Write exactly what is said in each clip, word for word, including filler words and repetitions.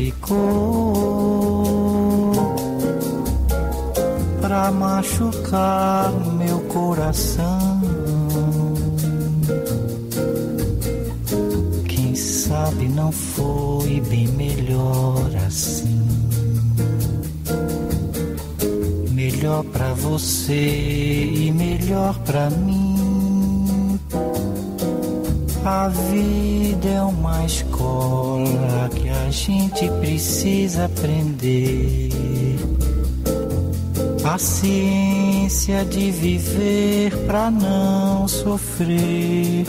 ficou pra machucar meu coração. Quem sabe não foi bem melhor assim. Melhor pra você e melhor pra mim. A vida é uma escola que a gente precisa aprender. A ciência de viver pra não sofrer.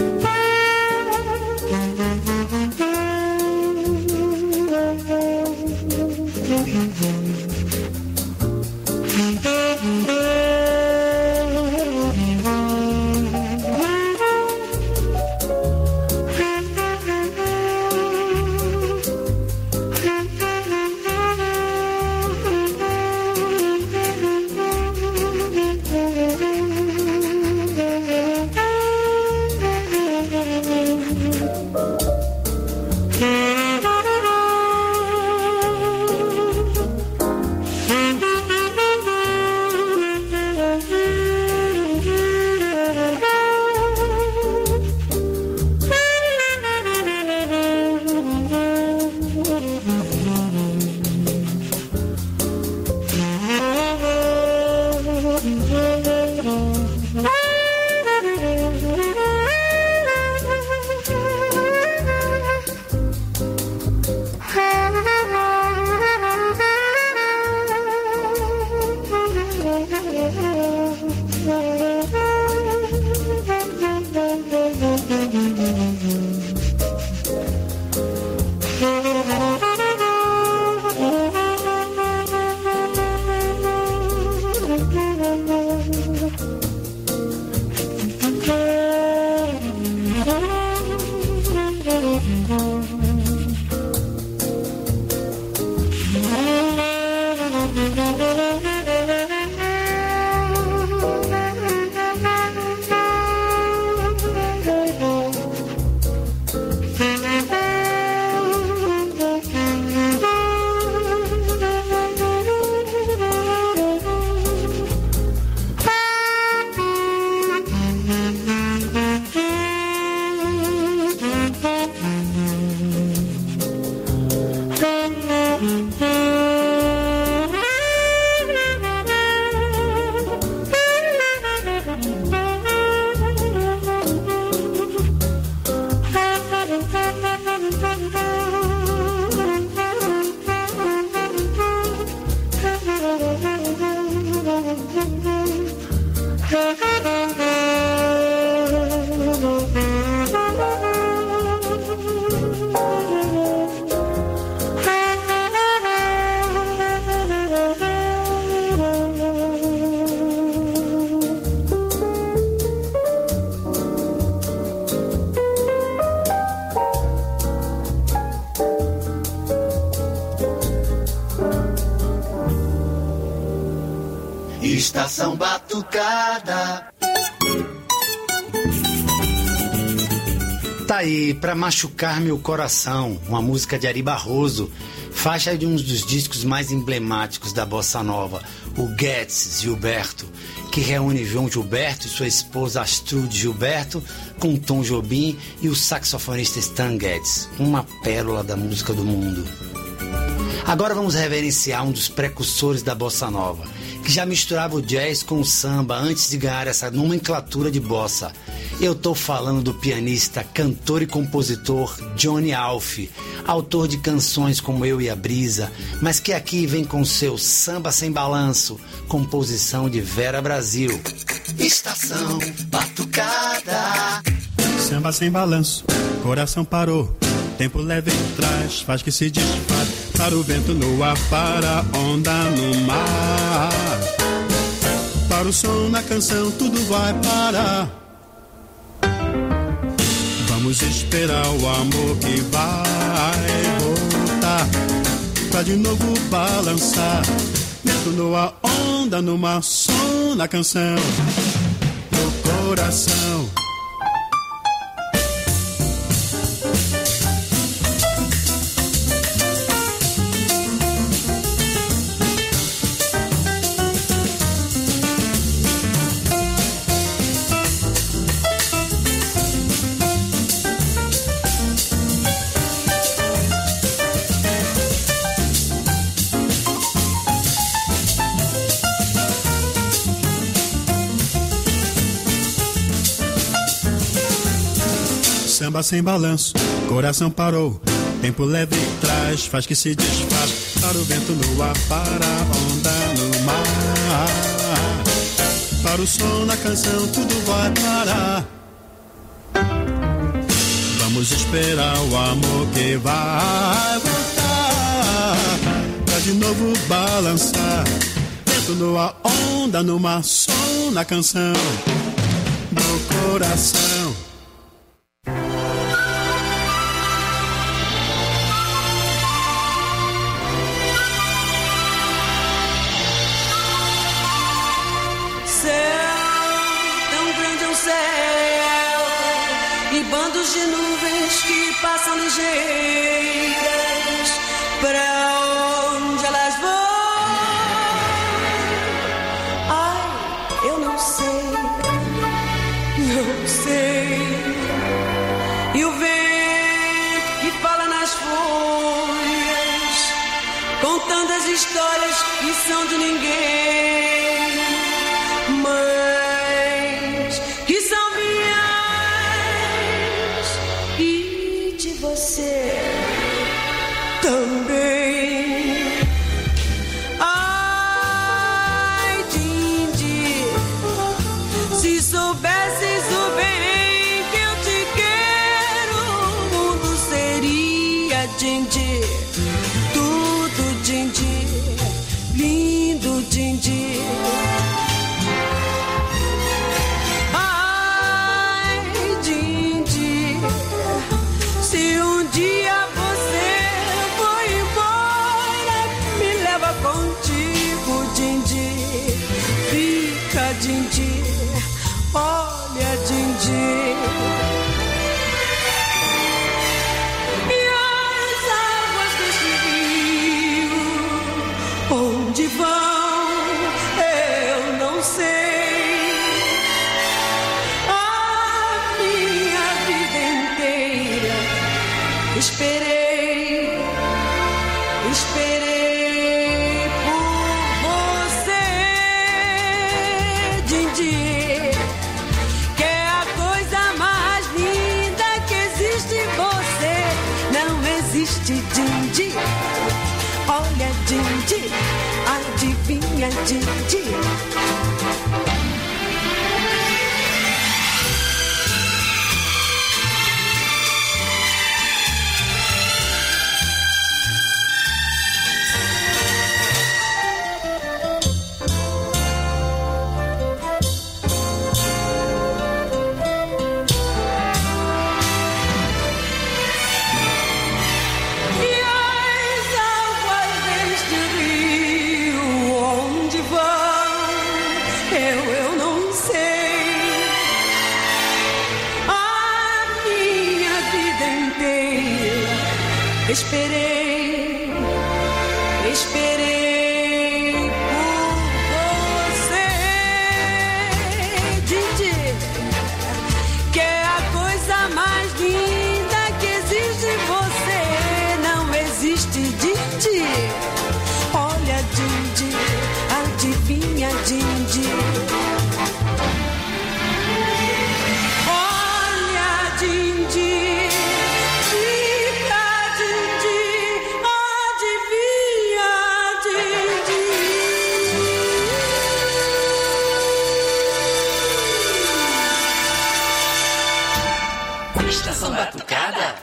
Estação Batucada. Tá aí, Pra Machucar Meu Coração, uma música de Ari Barroso, faixa de um dos discos mais emblemáticos da Bossa Nova, o Guedes Gilberto, que reúne João Gilberto e sua esposa Astrude Gilberto com Tom Jobim e o saxofonista Stan Getz, uma pérola da música do mundo. Agora vamos reverenciar um dos precursores da Bossa Nova, que já misturava o jazz com o samba antes de ganhar essa nomenclatura de bossa. Eu tô falando do pianista, cantor e compositor Johnny Alf, autor de canções como Eu e a Brisa, mas que aqui vem com seu Samba Sem Balanço, composição de Vera Brasil. Estação Batucada. Samba sem balanço, coração parou, tempo leve em trás, faz que se desfaz. Para o vento no ar, para a onda no mar, para o som na canção, tudo vai parar. Vamos esperar o amor que vai voltar, pra de novo balançar. Vento no ar, onda no mar, som na canção, no coração. Samba sem balanço, coração parou. Tempo leve traz, faz que se desfaz. Para o vento no ar, para a onda no mar. Para o som na canção, tudo vai parar. Vamos esperar o amor que vai voltar, pra de novo balançar. Vento no ar, onda no mar, som na canção do coração. Bandos de nuvens que passam ligeiras, pra onde elas vão? Ai, eu não sei, não sei. E o vento que fala nas folhas, contando as histórias que são de ninguém, mas que são você também. Ai, Dindi, se soubesses o bem que eu te quero, o mundo seria Dindi, tudo Dindi, lindo Dindi. Se um dia você for embora, me leva contigo, Dindi. Fica, Dindi, olha, Dindi. E as águas deste rio, onde vão, eu não sei. Esperei, esperei por você, Dindi, que é a coisa mais linda que existe em você. Não existe, Dindi, olha, Dindi, adivinha, Dindi. Esperei, esperei por você, Dindi, que é a coisa mais linda que existe em você. Não existe, Dindi, olha, Dindi, adivinha, Dindi. Olha, Dindi. Estação Batucada.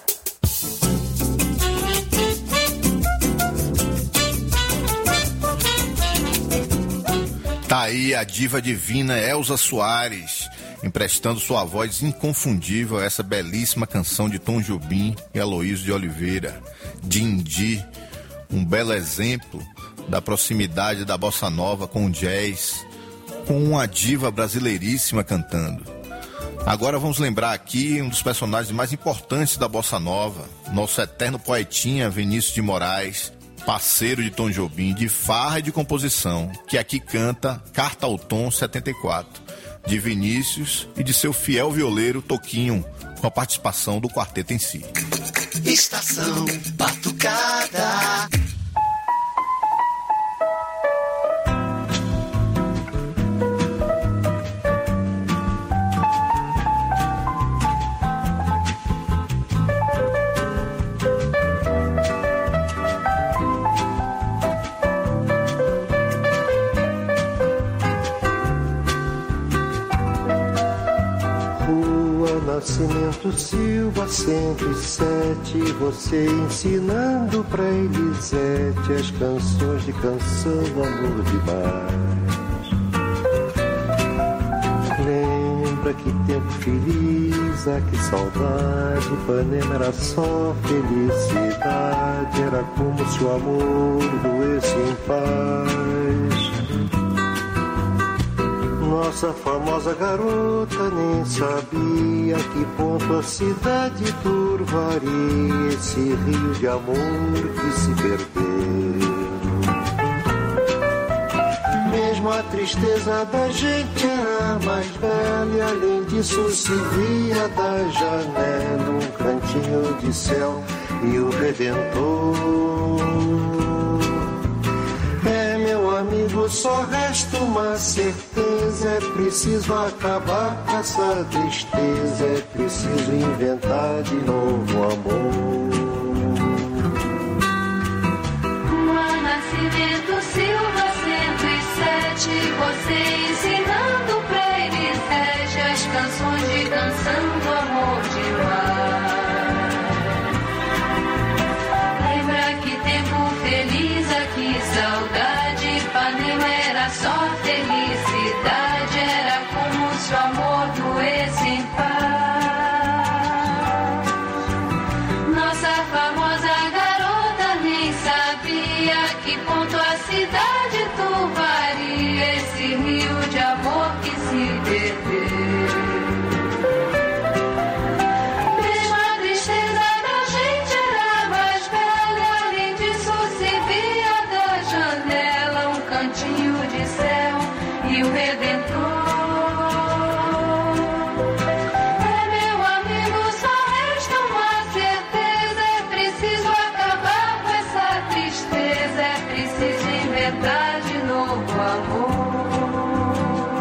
Tá aí a diva divina Elza Soares, emprestando sua voz inconfundível a essa belíssima canção de Tom Jobim e Aloysio de Oliveira, Dindi, um belo exemplo da proximidade da bossa nova com o jazz, com uma diva brasileiríssima cantando. Agora vamos lembrar aqui um dos personagens mais importantes da bossa nova, nosso eterno poetinha Vinícius de Moraes, parceiro de Tom Jobim, de farra e de composição, que aqui canta Carta ao Tom setenta e quatro, de Vinícius e de seu fiel violeiro Toquinho, com a participação do quarteto em si. Estação Batucada. Nascimento Silva cento e sete, você ensinando pra Elisete as canções de canção do amor demais. Lembra que tempo feliz, ah, que saudade, Ipanema era só felicidade, era como se o amor doesse em paz. Nossa famosa garota nem sabia que ponto a cidade turvaria esse rio de amor que se perdeu. Mesmo a tristeza da gente era mais velha, e além disso se via da janela um cantinho de céu e o Redentor. É, meu amigo, só resta uma certeza, é preciso acabar com essa tristeza, é preciso inventar de novo amor. Nascimento Silva cento e sete, você ensinando pra Elisete as canções de canção do amor demais. Lembra que tempo feliz, aqui saudade, Ipanema era só felicidade, era como se o amor doesse em paz. Nossa famosa garota nem sabia que ponto a cidade turvaria esse rio de amor que se perdeu. Mesmo a tristeza da gente era mais velha, além disso se via da janela um cantinho de céu e o Redentor. De novo amor.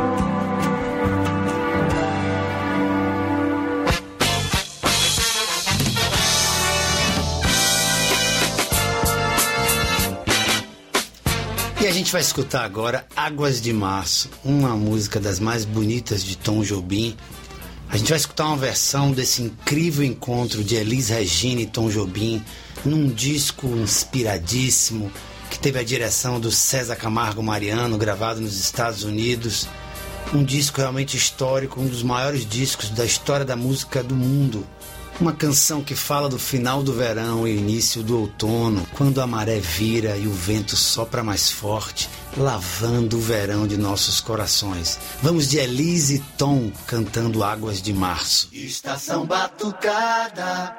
E a gente vai escutar agora Águas de Março, uma música das mais bonitas de Tom Jobim. A gente vai escutar uma versão desse incrível encontro de Elis Regina e Tom Jobim num disco inspiradíssimo que teve a direção do César Camargo Mariano, gravado nos Estados Unidos. Um disco realmente histórico, um dos maiores discos da história da música do mundo. Uma canção que fala do final do verão e início do outono, quando a maré vira e o vento sopra mais forte, lavando o verão de nossos corações. Vamos de Elis e Tom cantando Águas de Março. Estação Batucada.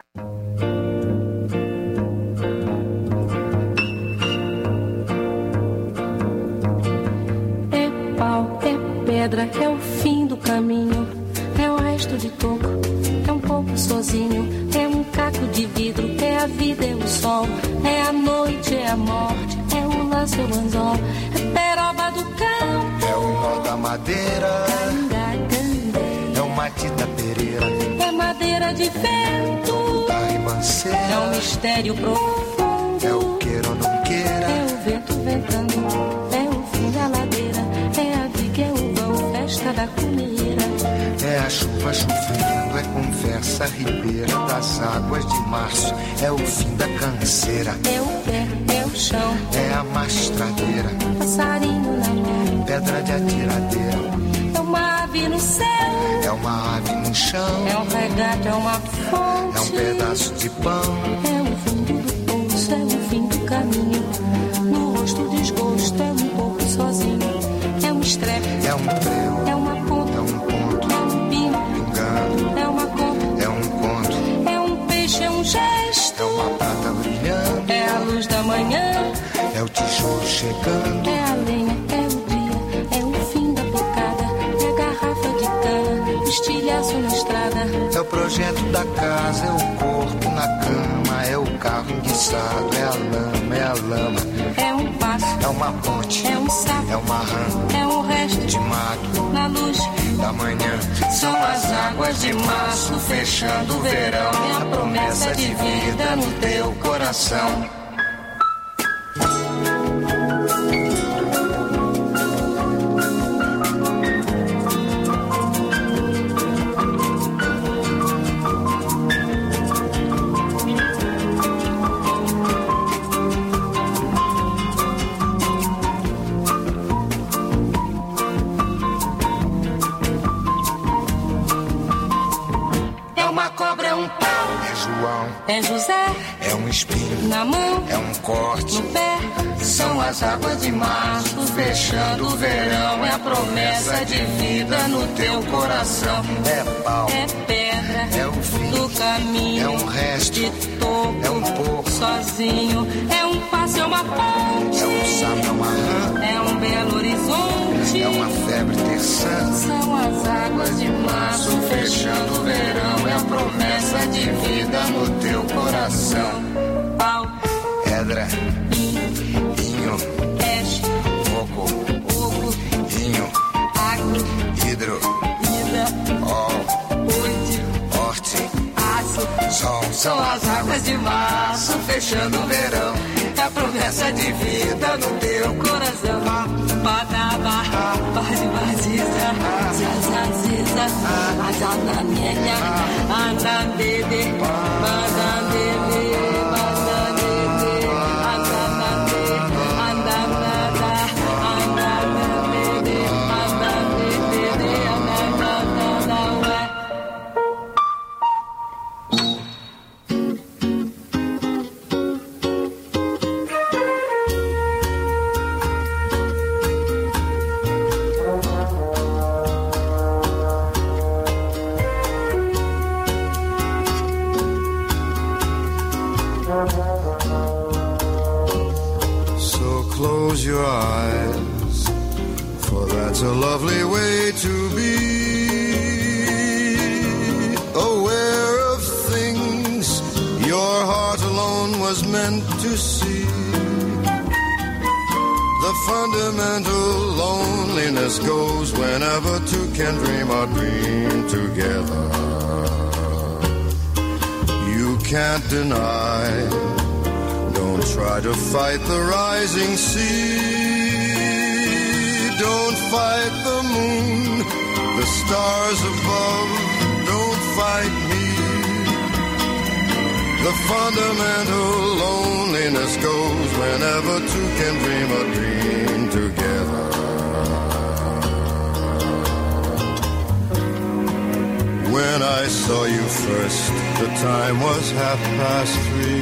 Pedra é o fim do caminho, é o resto de toco, é um pouco sozinho, é um caco de vidro, é a vida, é o sol, é a noite, é a morte, é o laço, é o anzol, é peroba do campo, é o nó da madeira, é o matita pereira, é madeira de vento, da ribanceira, é um mistério profundo, é o queira ou não queira, é o vento ventando, é o fim da ladeira, é a viga, é o festa da cumeira, é a chuva chovendo, é conversa ribeira das águas de março, é o fim da canseira, é o pé, é o chão, é a mastradeira, passarinho na mão, pedra de atiradeira, é uma ave no céu, é uma ave no chão, é um regato, é uma fonte, é um pedaço de pão, é o fundo do poço, é o fim do caminho, no rosto o desgosto, é um pouco sozinho, é um estrepe, é um prego, é uma ponta, é um ponto, é um pino, pingando, é uma conta, é um conto, é um peixe, é um gesto, é uma prata brilhando, é a luz da manhã, é o tijolo chegando, é a lenha, é o dia, é o fim da picada, é a garrafa de cana, o estilhaço na estrada, é o projeto da casa, é o corpo na cama, é o carro enguiçado, é a lama, é a lama, é um passo, é uma ponte, é um sapo, é uma rã, é um resto de mato, na luz da manhã, são as águas de março fechando o verão, é a promessa de vida no teu coração. norte. No pé São as águas de março, fechando o verão. É a promessa de vida no teu coração. É pau, é pedra, é o fim do caminho, é um resto, de topo, é um pouco, sozinho, é um passo, é uma ponte, é um sapo, é uma rã, é um belo horizonte, é uma febre terçã. São as águas de março, fechando o verão. É a promessa de vida no teu coração. pau, Pedra, inho, peixe, coco, oco, vinho, água, hidro, ida, ol, oite, horte, aço, sol. São as águas de março, fechando o verão. É a promessa de vida no teu coração. badaba, badibaziza, zazaziza, azananenha, anandede, bandandede, bandandede, andanade, andanada, andanadede, andandede, andanada, ué. So close your eyes, for that's a lovely way to be. Aware of things your heart alone was meant to see. The fundamental loneliness goes whenever two can dream or dream together. You can't deny. Don't try to fight the rising sea. Don't fight the moon, the stars above. Don't fight me. The fundamental loneliness goes whenever two can dream a dream together. When I saw you first, the time was half past three.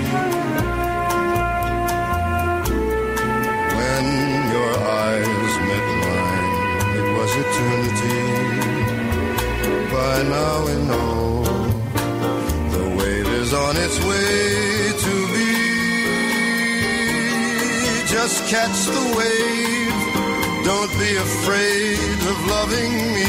When your eyes met mine, it was eternity. By now we know the wave is on its way to be. Just catch the wave, don't be afraid of loving me.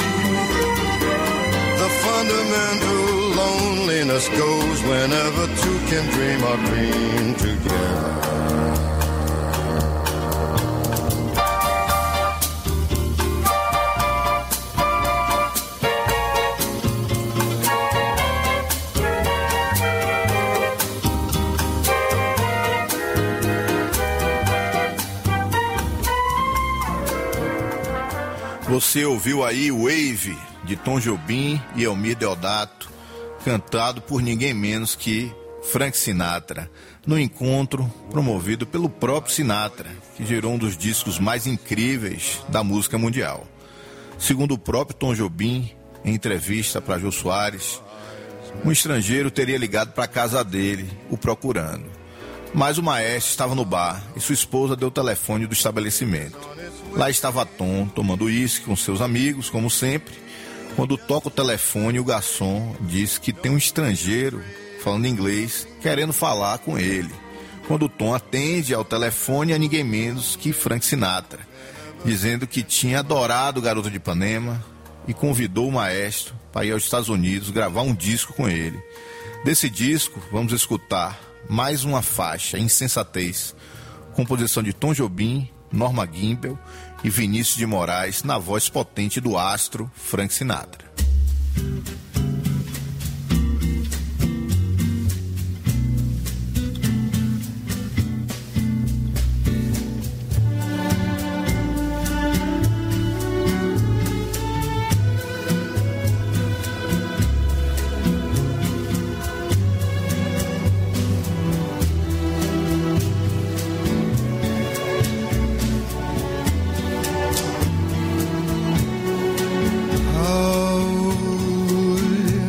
The fundamental loneliness goes whenever two can dream or dream together. Você ouviu aí Wave, de Tom Jobim e Elmir Deodato, cantado por ninguém menos que Frank Sinatra, no encontro promovido pelo próprio Sinatra, que gerou um dos discos mais incríveis da música mundial. Segundo o próprio Tom Jobim, em entrevista para Jô Soares, um estrangeiro teria ligado para a casa dele, o procurando. Mas o maestro estava no bar e sua esposa deu o telefone do estabelecimento. Lá estava Tom, tomando uísque com seus amigos, como sempre. Quando toca o telefone, o garçom diz que tem um estrangeiro, falando inglês, querendo falar com ele. Quando Tom atende ao telefone, é ninguém menos que Frank Sinatra, dizendo que tinha adorado o Garoto de Ipanema e convidou o maestro para ir aos Estados Unidos gravar um disco com ele. Desse disco, vamos escutar mais uma faixa, Insensatez, composição de Tom Jobim, Norma Gimbel e Vinícius de Moraes, na voz potente do astro Frank Sinatra.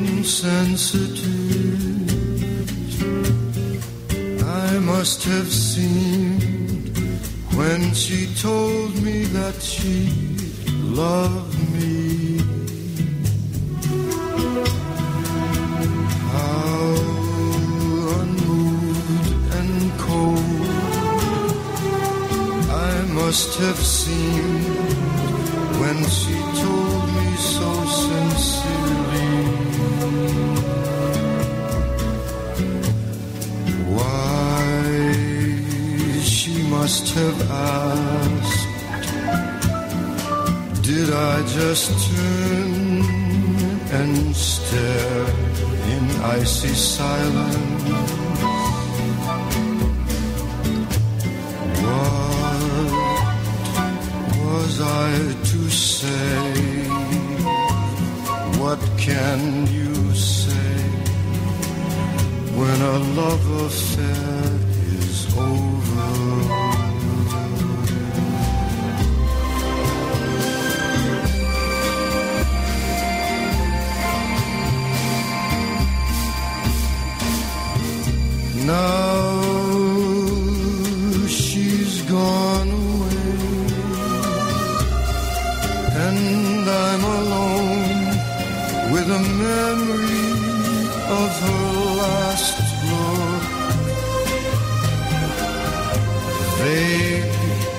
I must have seemed when she told me that she loved me. How unmoved and cold I must have seemed when she told me so sincerely. Why she must have asked, did I just turn and stare in icy silence? What was I to say? What can you say when a love affair is over? Now she's gone away, and I'm alone with a memory of her last look. Vague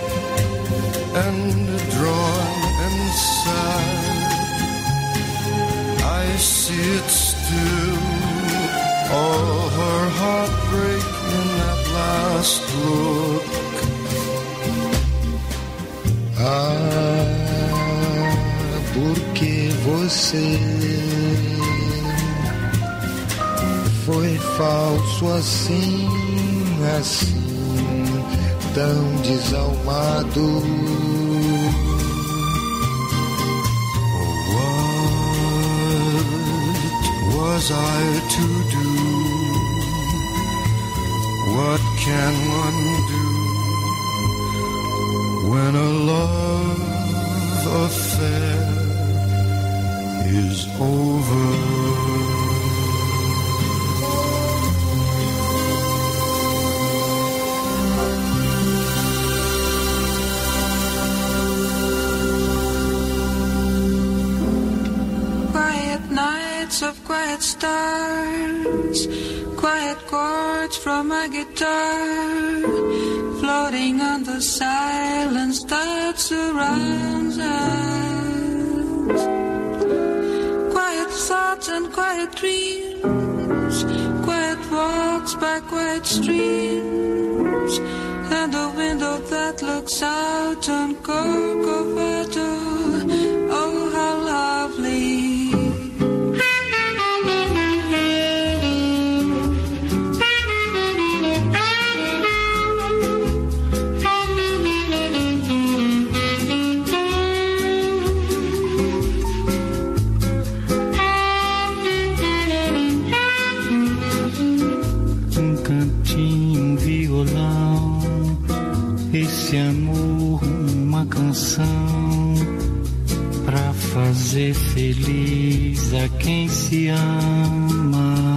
and drawn and sad, I see it still, all her heartbreak in that last look. Ah, porque você foi falso assim, assim, tão desalmado. What was I to do? What can one do when a love affair is over? Quiet nights of quiet stars, quiet chords from a guitar, floating on the silence that surrounds us. Quiet thoughts and quiet dreams, quiet walks by quiet streams, and a window that looks out on Corcovado. Oh, how lovely. Esse amor, uma canção pra fazer feliz a quem se ama.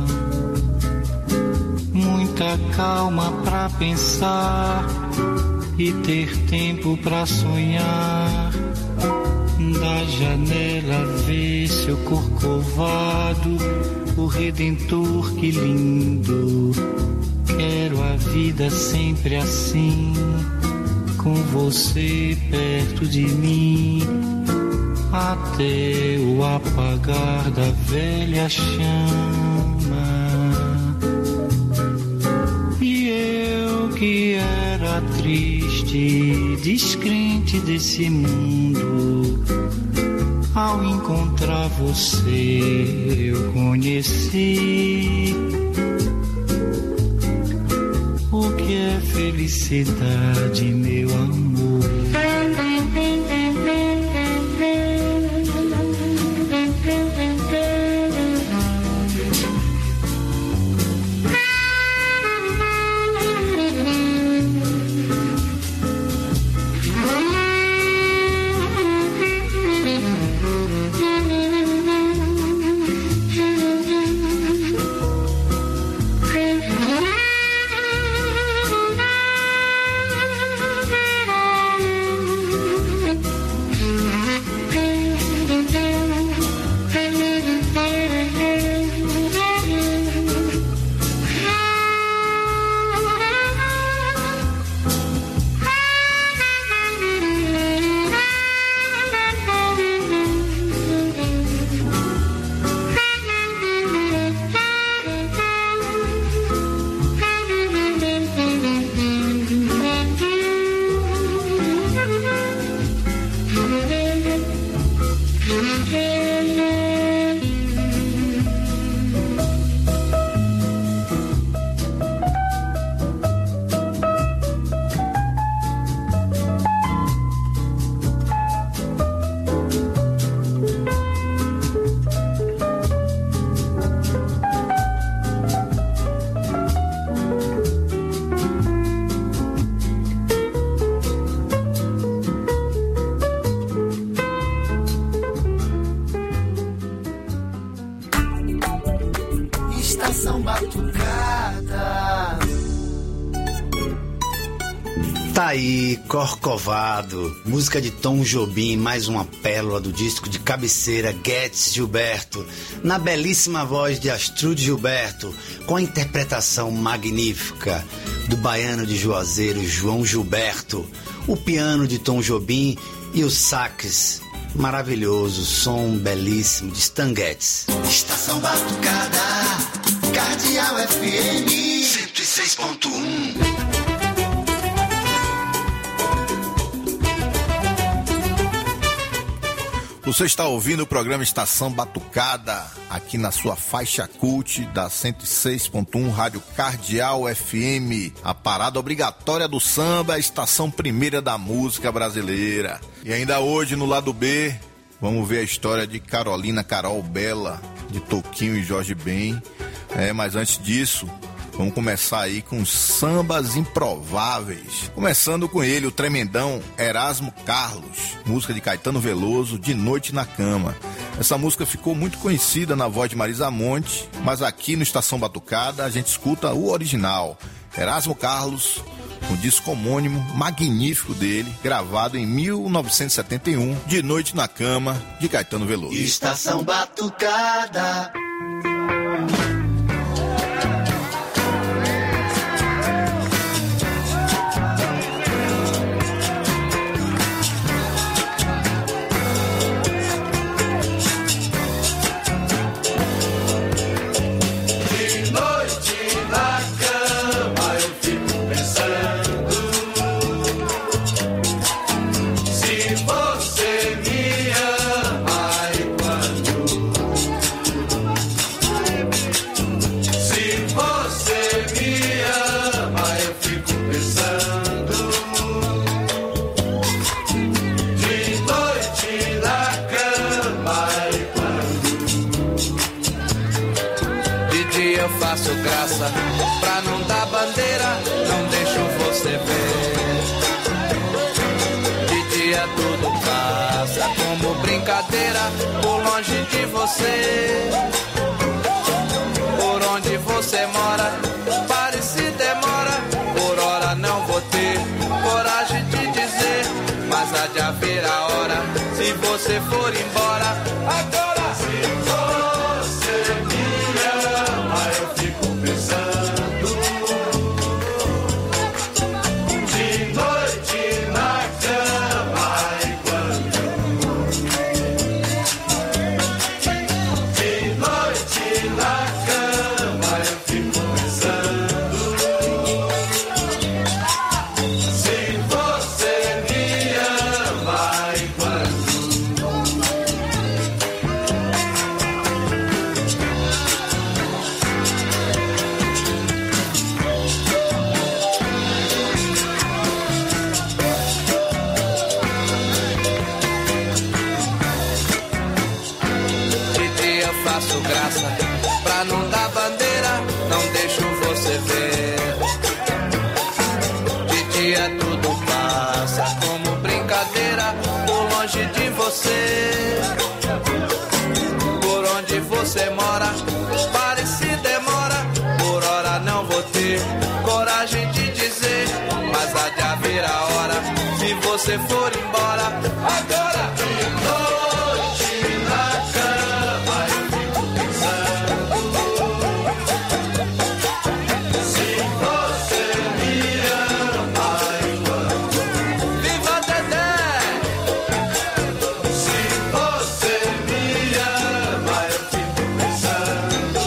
Muita calma pra pensar e ter tempo pra sonhar. Da janela ver seu corcovado, o Redentor, que lindo. Quero a vida sempre assim, com você perto de mim, até o apagar da velha chama. E eu que era triste, descrente desse mundo, ao encontrar você eu conheci o que é felicidade, meu amor. Thank you. Tá aí, Corcovado, música de Tom Jobim, mais uma pérola do disco de cabeceira Guedes Gilberto, na belíssima voz de Astrude Gilberto, com a interpretação magnífica do baiano de Juazeiro João Gilberto, o piano de Tom Jobim e os sax, maravilhoso, som belíssimo de Stan Getz. Estação Batucada, Cardeal F M cento e seis ponto um. Você está ouvindo o programa Estação Batucada, aqui na sua faixa cult da cento e seis ponto um Rádio Cardeal F M, a parada obrigatória do samba, a estação primeira da música brasileira. E ainda hoje, no lado B, vamos ver a história de Carolina Carol Bela, de Toquinho e Jorge Ben. É, mas antes disso, vamos começar aí com sambas improváveis. Começando com ele, o tremendão Erasmo Carlos, música de Caetano Veloso, De Noite na Cama. Essa música ficou muito conhecida na voz de Marisa Monte, mas aqui no Estação Batucada a gente escuta o original. Erasmo Carlos, um disco homônimo magnífico dele, gravado em mil novecentos e setenta e um, De Noite na Cama, de Caetano Veloso. Estação Batucada. Faço graça pra não dar bandeira, não deixo você ver. De dia tudo passa como brincadeira, por longe de você. Por onde você mora, pare se demora, por hora não vou ter coragem de dizer, mas há de haver a hora, se você for embora. Agora se você me ama, eu fico pensando, de noite na cama e quando, de noite na cama eu fico pensando, se você me ama e quando. Faço graça pra não dar bandeira, não deixo você ver. De dia tudo passa como brincadeira, por longe de você. Por onde você mora, pare se demora, por hora não vou ter coragem de dizer, mas há de haver a hora, se você for embora. Agora de noite na cama eu fico pensando, se você me ama e quando. Viva Dedé! Se você me ama eu fico pensando,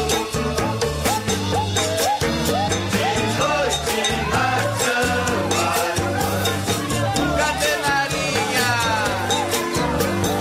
de noite na cama. Cadê Narinha?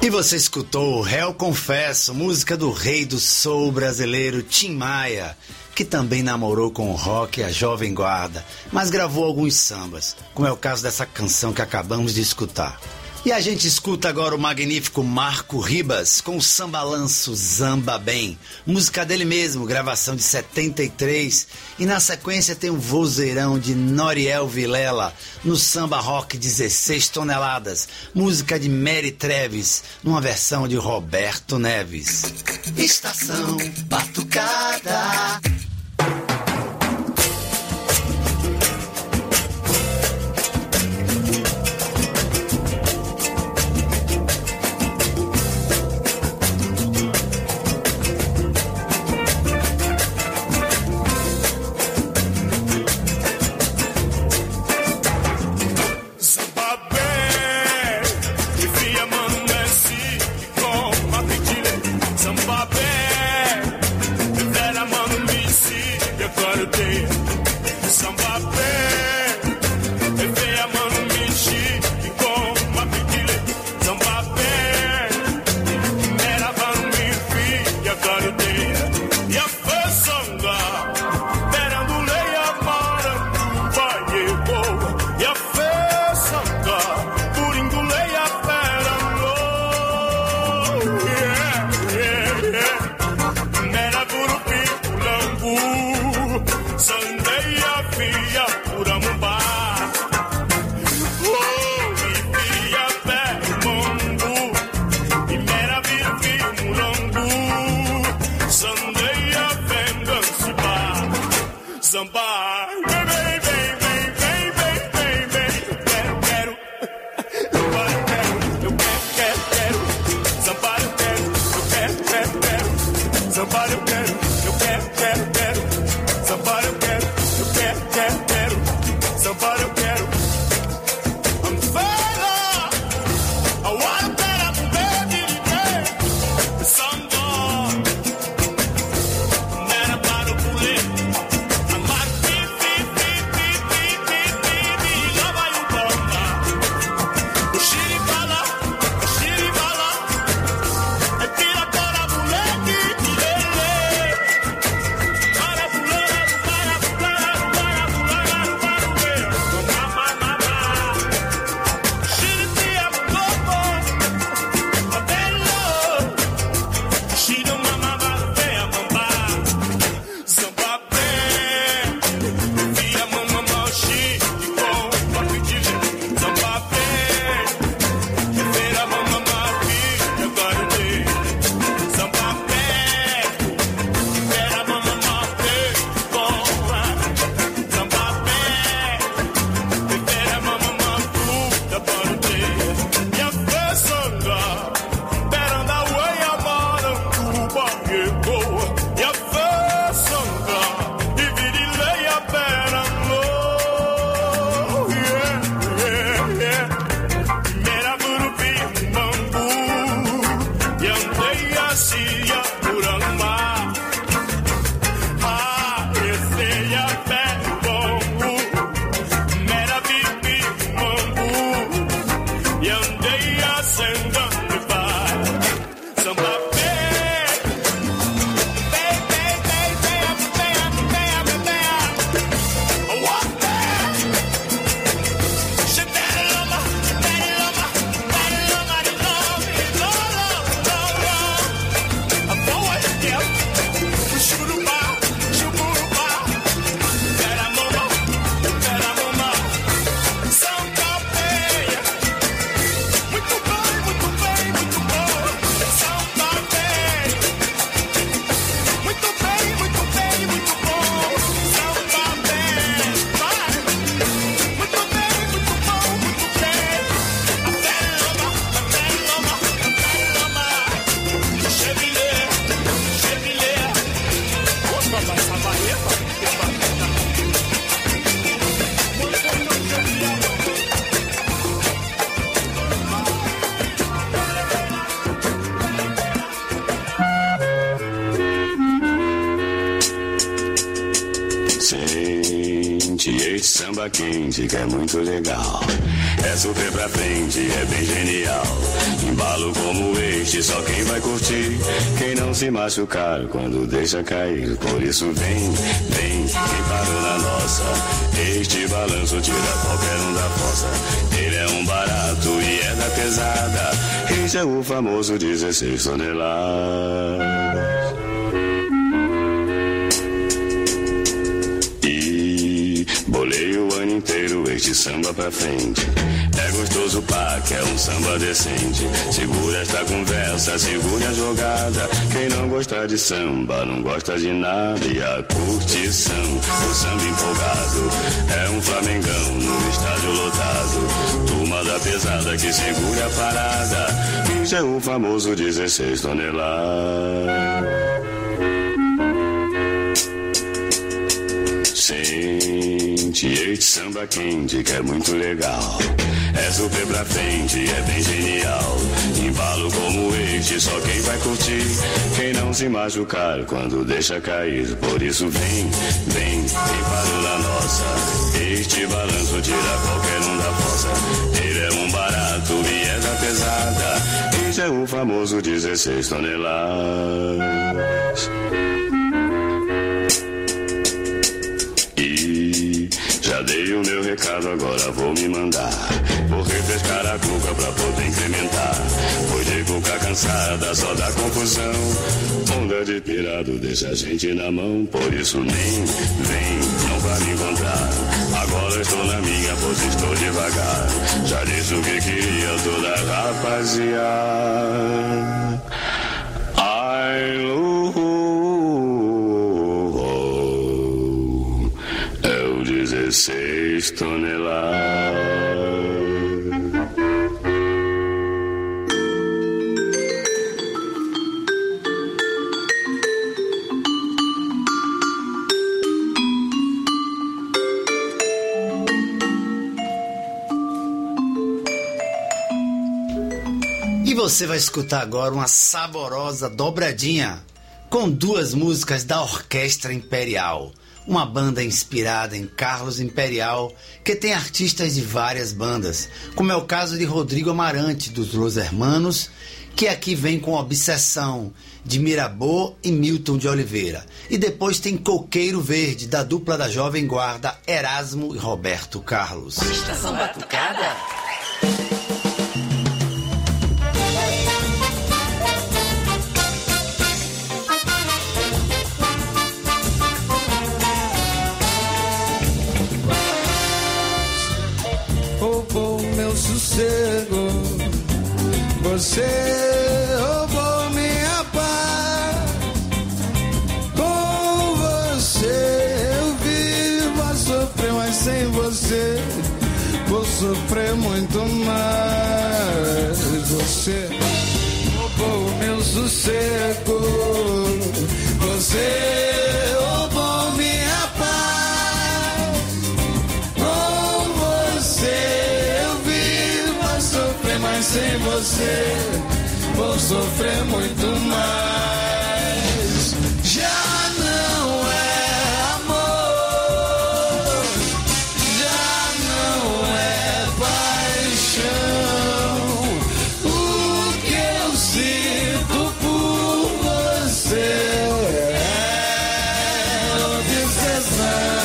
E você escutou o Réu Confesso, música do rei do soul brasileiro Tim Maia, que também namorou com o rock e a Jovem Guarda, mas gravou alguns sambas, como é o caso dessa canção que acabamos de escutar. E a gente escuta agora o magnífico Marco Ribas com o sambalanço Zamba Bem, música dele mesmo, gravação de setenta e três, e na sequência tem o vozeirão de Noriel Vilela no samba rock dezesseis toneladas, música de Mary Treves, numa versão de Roberto Neves. Estação Batucada. Sente este samba quente que é muito legal. É super pra frente, é bem genial. Embalo como este, só quem vai curtir. Quem não se machucar quando deixa cair. Por isso vem, vem, quem parou na nossa. Este balanço tira qualquer um da fossa. Ele é um barato e é da pesada. Este é o famoso dezesseis toneladas. Bolei o ano inteiro este samba pra frente. É gostoso pá, que é um samba decente. Segura esta conversa, segura a jogada. Quem não gosta de samba, não gosta de nada. E a curtição, o samba empolgado. É um flamengão no estádio lotado. Turma da pesada que segura a parada. Este é o famoso dezesseis toneladas. Sente este samba quente que é muito legal. É super pra frente, é bem genial. Embalo como este, só quem vai curtir. Quem não se machucar quando deixa cair. Por isso vem, vem, vem parou na nossa. Este balanço tira qualquer um da fossa. Ele é um barato e é da pesada. Este é o famoso dezesseis toneladas. Já dei o meu recado, agora vou me mandar. Vou refrescar a cuca pra poder incrementar. Pois de cuca cansada só dá confusão. Onda de pirado deixa a gente na mão. Por isso nem vem, não vai me encontrar. Agora estou na minha, pois estou devagar. Já disse o que queria toda a rapaziada. Ai, uh, dezesseis toneladas. E você vai escutar agora uma saborosa dobradinha com duas músicas da Orquestra Imperial. Uma banda inspirada em Carlos Imperial, que tem artistas de várias bandas, como é o caso de Rodrigo Amarante, dos Los Hermanos, que aqui vem com Obsessão, de Mirabô e Milton de Oliveira. E depois tem Coqueiro Verde, da dupla da Jovem Guarda, Erasmo e Roberto Carlos. Estação Batucada. Roubou meu sossego, você roubou minha paz. Com você eu vivo a sofrer, mas sem você vou sofrer muito mais. Você roubou meu sossego, você roubou minha paz. Mas sem você vou sofrer muito mais. Já não é amor, já não é paixão. O que eu sinto por você é obsessão.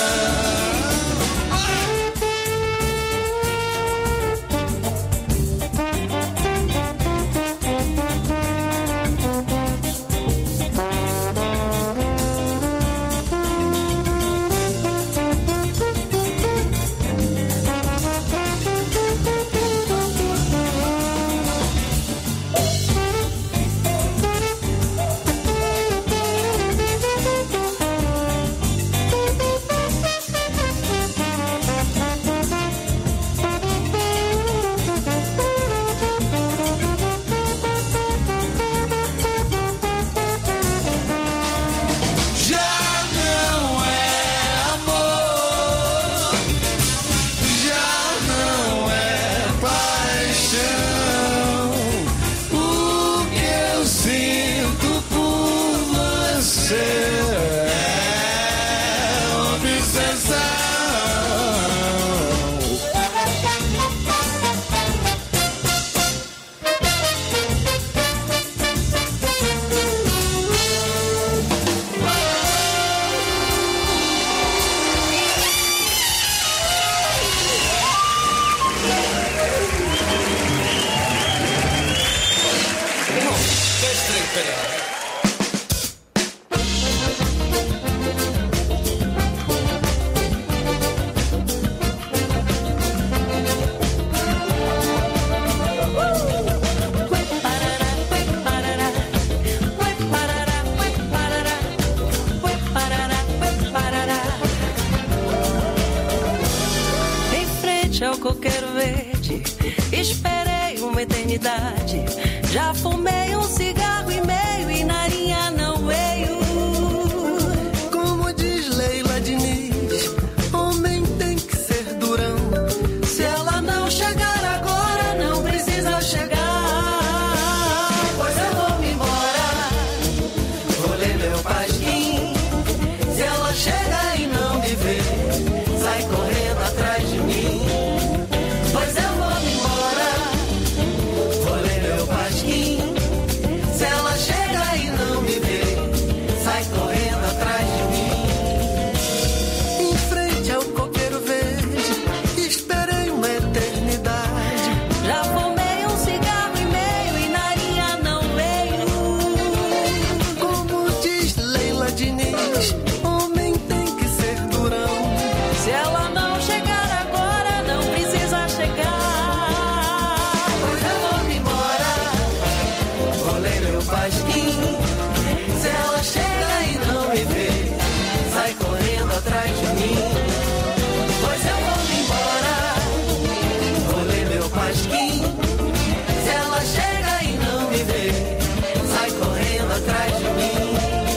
frente ao coqueiro verde, esperei uma eternidade. Já fumei um cigarro e meio e Narinha não veio. Como diz Leila Diniz, homem tem que ser durão. Se ela não chegar agora, não precisa chegar. Pois eu vou me embora, vou ler meu pasquim. Se ela chega e não me vê, sai correndo atrás de mim. Pois eu vou me embora, vou ler meu pasquim. Se ela chega e não me vê, sai correndo atrás de mim. Em frente ao coqueiro verde, esperei uma eternidade. Já fumei um cigarro e meio e Narinha não veio. Como diz Leila Diniz, homem tem que ser durão. Se ela não chegar agora, não precisa chegar. Pois eu vou me embora, vou ler meu pasquim. Se ela chega e não me vê, sai correndo atrás de mim. Pois eu vou me embora, vou ler meu pasquim. Se ela chega e não me vê, sai correndo atrás de mim.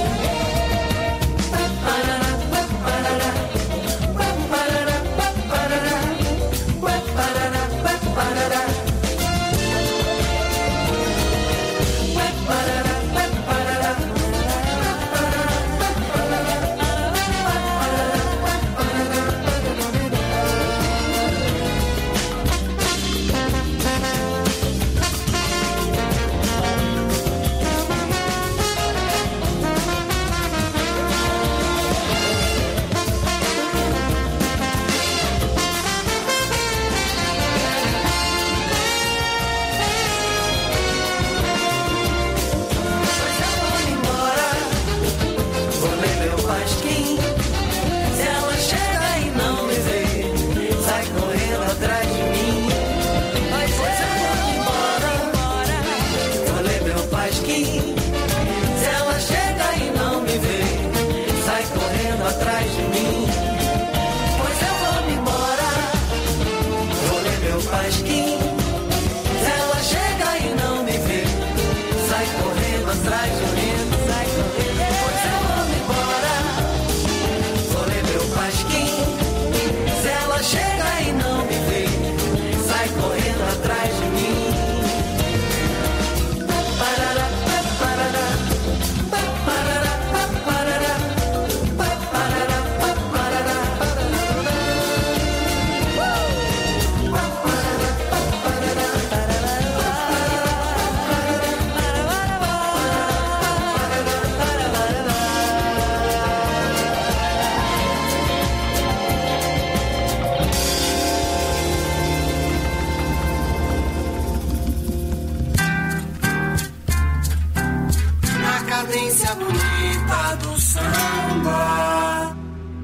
Cadência bonita do samba.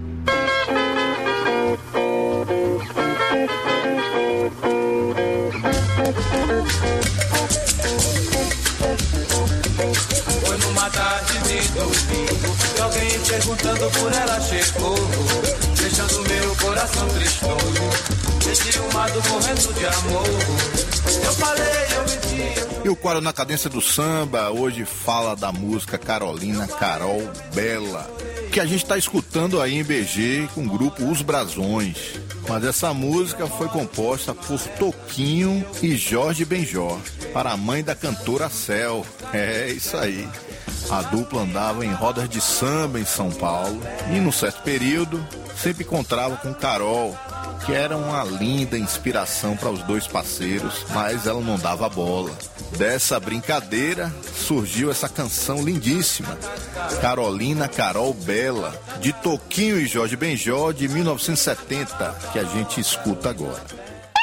Foi numa tarde de domingo que alguém perguntando por ela chegou, deixando meu coração tristonho, enciumado, morrendo de amor. Eu falei, eu menti. E o quadro Na Cadência do Samba hoje fala da música Carolina Carol Bela, que a gente está escutando aí em B G com o grupo Os Brasões. Mas essa música foi composta por Toquinho e Jorge Benjor, para a mãe da cantora Cel. É isso aí. A dupla andava em rodas de samba em São Paulo e, num certo período, sempre encontrava com Carol, que era uma linda inspiração para os dois parceiros, mas ela não dava bola. Dessa brincadeira surgiu essa canção lindíssima, Carolina Carol Bela, de Toquinho e Jorge Benjor, de mil novecentos e setenta, que a gente escuta agora.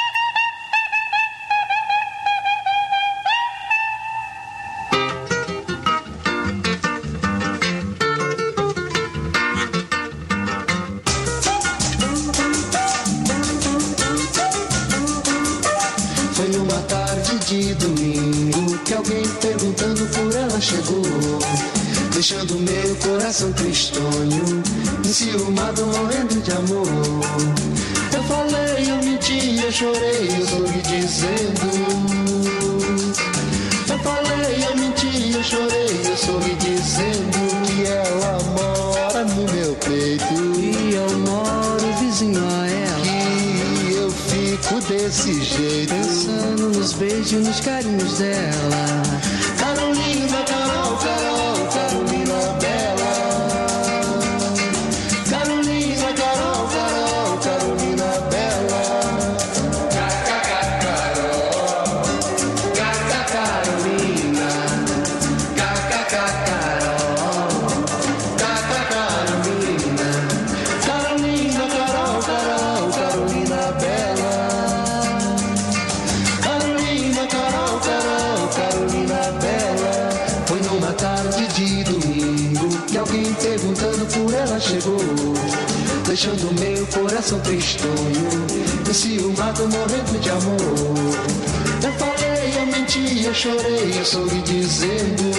De domingo que alguém perguntando por ela chegou, deixando meu coração tristonho, enciumado, morrendo de amor. Eu falei, eu menti, eu chorei, eu sorri dizendo. Eu falei, eu menti, eu chorei, eu sorri dizendo que ela mora no meu peito. E eu moro vizinho a ela. Que eu fico desse jeito, pensando nos beijos, nos carinhos dela. Carolina, Carol, Carol, Carolina Bela. Carolina, Carol, Carol, Carolina Bela. Caca, Carol, Caca, Carolina. Caca, Carol, Caca, Carolina. Carolina, Carol, Carol, Carolina Bela. Carolina, Carol, Carol, Carolina Bela. Foi numa tarde de domingo que alguém perguntando por ela chegou, deixando meu coração tristonho, enciumado, morrendo de amor. Eu falei, eu menti, eu chorei, eu sorri dizendo.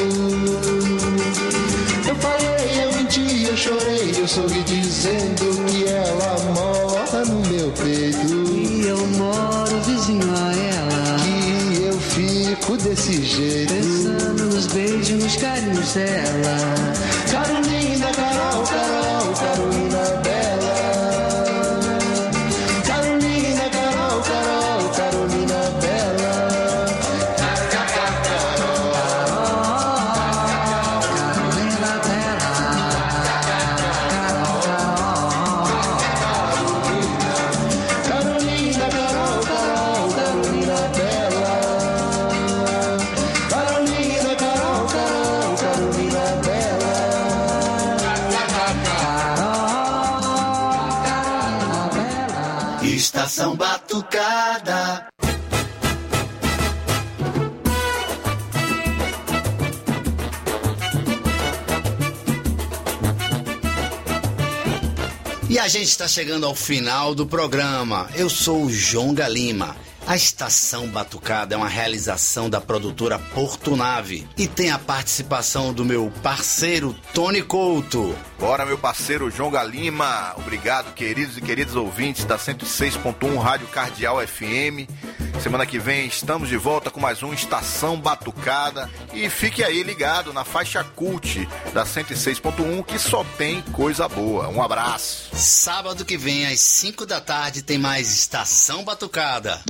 Eu falei, eu menti, eu chorei, eu sorri dizendo que ela mora no meu peito. E eu moro vizinho a ela. Que eu fico desse jeito, pensando nos beijos, nos carinhos dela. Carolina, Carol, Carol, Carolina Bela. Carolina, Carol, Carol, Carolina Bela. Carol, Carolina Bela. Carolina, Carol, Carol, Carolina Bela. Carolina, Carol, Carol, Carolina Bela. Estação Batucada. E a gente está chegando ao final do programa. Eu sou o Jonga Lima. A Estação Batucada é uma realização da produtora Porto Nave e tem a participação do meu parceiro Tony Couto. Bora, meu parceiro Jonga Lima. Obrigado, queridos e queridas ouvintes da cento e seis ponto um Rádio Cardeal F M. Semana que vem estamos de volta com mais um Estação Batucada. E fique aí ligado na faixa Cult da cento e seis ponto um, que só tem coisa boa. Um abraço. Sábado que vem, às cinco da tarde, tem mais Estação Batucada.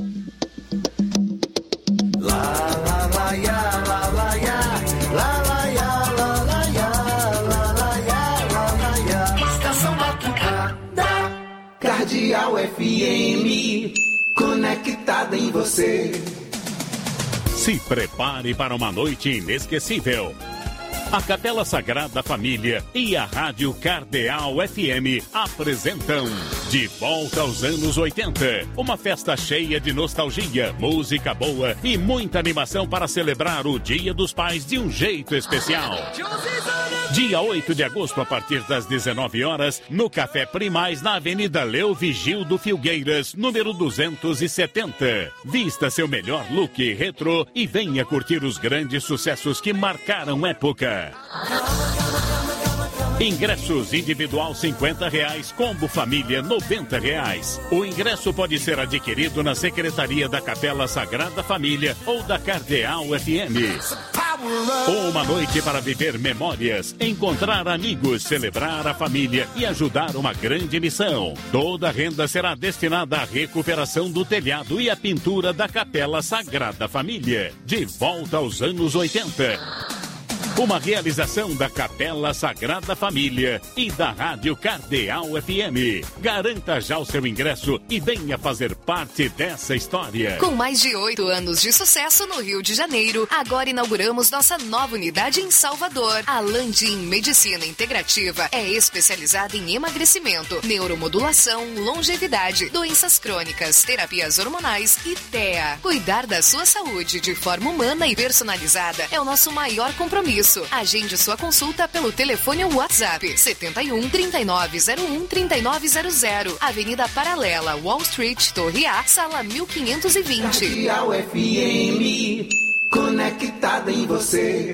La la la ya, la la ya, la la ya, la la ya, la la ya, la la ya. Estação Batucada, Cardeal F M, conectada em você. Se prepare para uma noite inesquecível. A Capela Sagrada Família e a Rádio Cardeal F M apresentam De Volta aos Anos oitenta. Uma festa cheia de nostalgia, música boa e muita animação para celebrar o Dia dos Pais de um jeito especial. Dia oito de agosto, a partir das dezenove horas, no Café Primaz, na Avenida Leo Vigildo Filgueiras, número duzentos e setenta. Vista seu melhor look retrô e venha curtir os grandes sucessos que marcaram época. Ingressos individual cinquenta reais, combo família noventa reais. O ingresso pode ser adquirido na Secretaria da Capela Sagrada Família ou da Cardeal F M. Uma noite para viver memórias, encontrar amigos, celebrar a família e ajudar uma grande missão. Toda a renda será destinada à recuperação do telhado e à pintura da Capela Sagrada Família. De volta aos anos oitenta. Uma realização da Capela Sagrada Família e da Rádio Cardeal F M. Garanta já o seu ingresso e venha fazer parte dessa história. Com mais de oito anos de sucesso no Rio de Janeiro, agora inauguramos nossa nova unidade em Salvador. A Landim Medicina Integrativa é especializada em emagrecimento, neuromodulação, longevidade, doenças crônicas, terapias hormonais e T E A. Cuidar da sua saúde de forma humana e personalizada é o nosso maior compromisso. Agende sua consulta pelo telefone ou WhatsApp setenta e um, trinta e nove zero um, trinta e nove zero zero, Avenida Paralela, Wall Street, Torre A, sala mil quinhentos e vinte. Cardeal F M, conectada em você.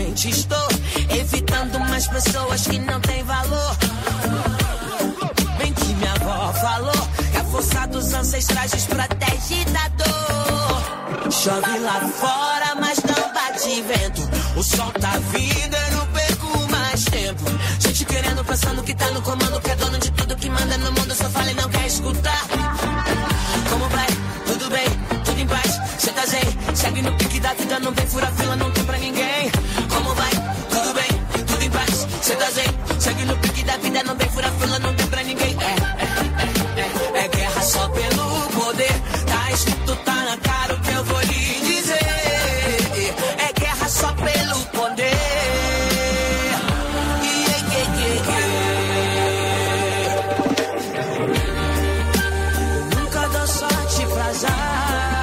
Ultimamente estou evitando mais pessoas que não têm valor. Bem que minha avó falou que a força dos ancestrais nos protege da dor. Chove lá fora, mas não bate vento. O sol tá vindo, eu não perco mais tempo. Gente querendo, pensando que tá no comando, que é dono de tudo que manda no mundo. Só fala e não quer escutar. Como vai? Tudo bem? Tudo em paz? Cê tá zen? Segue no pique da vida, não tem fura fila, não tem pra ninguém. Como vai? Tudo bem? Tudo em paz? Cê tá zen? Segue no pique da vida, não tem fura fila, não tem pra ninguém. É, é, é, é, é guerra só pelo poder. Tá escrito, tá na cara o que eu vou lhe dizer. É guerra só pelo poder. Yeah, yeah, yeah, yeah. Nunca dou sorte pra azar.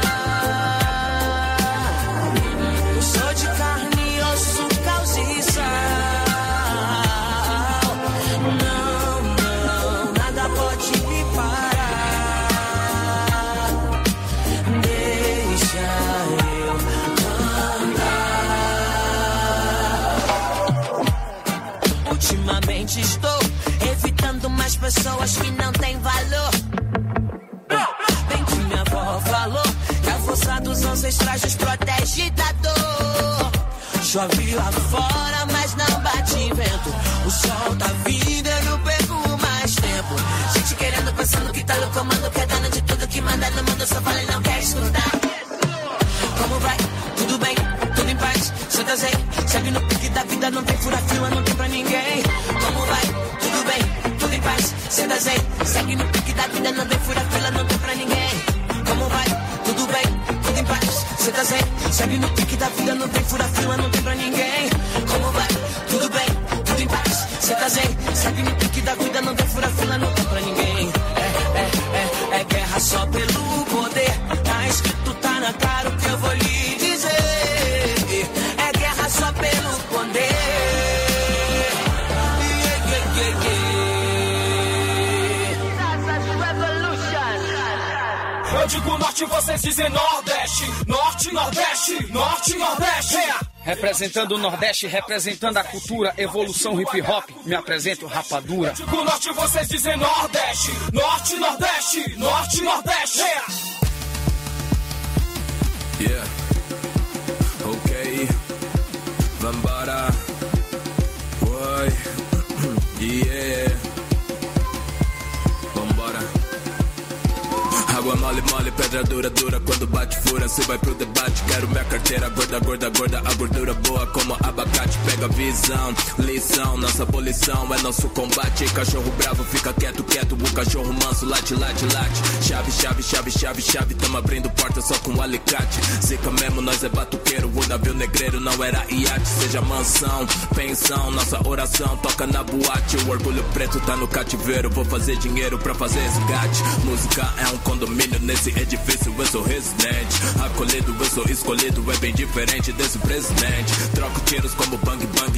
Estou evitando mais pessoas que não têm valor. Bem que minha avó falou que a força dos ancestrais nos protege da dor. Chove lá fora, mas não bate vento. O sol tá vindo, eu não perco mais tempo. Gente querendo, pensando que tá no comando, que é dona de tudo que manda no mundo. Só fala e não quer escutar. Como vai? Tudo bem? Tudo em paz? Cê tá zen? Segue no pique da vida, não tem fura fila, não tem pra ninguém. Como vai? Tudo bem? Tudo em paz? Cê tá zen? Segue no pique da vida, não tem fura fila, não tem pra ninguém. Como vai? Tudo bem? Tudo em paz? Cê tá zen? Segue no pique da vida, não tem fura fila, não tem pra ninguém. Como vai? Tudo bem? Tudo em paz? Cê tá zen? Segue no pique da vida, não tem fura fila, não tem pra ninguém. É, é, é, é guerra só pelo poder. Tá escrito, tá na cara o que eu vou lhe dizer. É guerra só pelo poder. Eu digo norte, vocês dizem nordeste. Norte, nordeste, norte, nordeste. É. Representando o Nordeste, representando a cultura, evolução hip hop, me apresento Rapadura. Eu digo norte, vocês dizem nordeste. Norte, nordeste, norte, nordeste. É. Yeah. Ok. Vambora. Oi. Yeah. Vambora. Água mole, mole, pedra dura, dura. Quando bate fura, se vai pro debate. Quero minha carteira gorda, gorda, gorda. A gordura boa como abacate. Pega visão, lição. Nossa abolição é nosso combate. Cachorro bravo fica quieto, quieto. O cachorro manso late, late, late. Chave, chave, chave, chave, chave. Tamo abrindo porta só com alicate. Zica mesmo, nós é batuqueiro. O navio negreiro não era iate. Seja mansão, pensão. Nossa oração toca na boate. O orgulho preto tá no cativeiro. Vou fazer dinheiro pra fazer resgate. Música é um condomínio. Nesse edifício eu sou residente. Acolhido, eu sou escolhido. É bem diferente desse presidente. Troco tiros como bang bang.